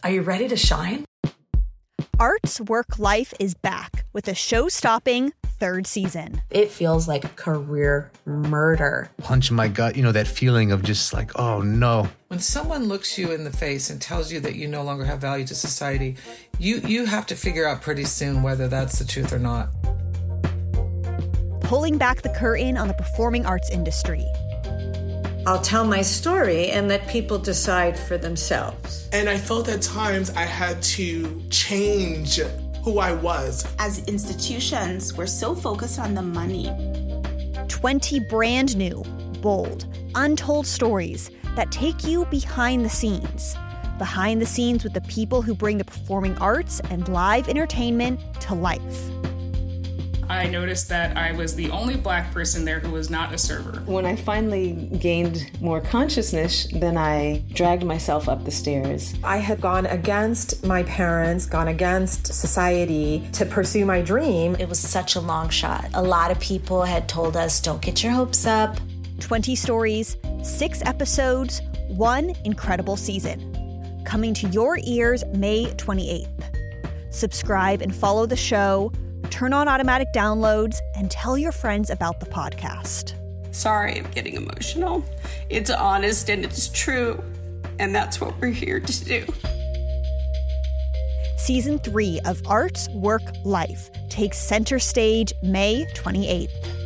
Are you ready to shine? Art's Work Life is back with a show-stopping third season. It feels like a career murder. Punch in my gut, that feeling of just like, oh no. When someone looks you in the face and tells you that you no longer have value to society, you have to figure out pretty soon whether that's the truth or not. Pulling back the curtain on the performing arts industry. I'll tell my story and let people decide for themselves. And I felt at times I had to change who I was. As institutions, we're so focused on the money. 20 brand new, bold, untold stories that take you behind the scenes. Behind the scenes with the people who bring the performing arts and live entertainment to life. I noticed that I was the only Black person there who was not a server. When I finally gained more consciousness, then I dragged myself up the stairs. I had gone against my parents, gone against society to pursue my dream. It was such a long shot. A lot of people had told us, don't get your hopes up. 20 stories, 6 episodes, 1 incredible season. Coming to your ears May 28th. Subscribe and follow the show. Turn on automatic downloads and tell your friends about the podcast. Sorry, I'm getting emotional. It's honest and it's true. And that's what we're here to do. Season 3 of Art's Work Life takes center stage May 28th.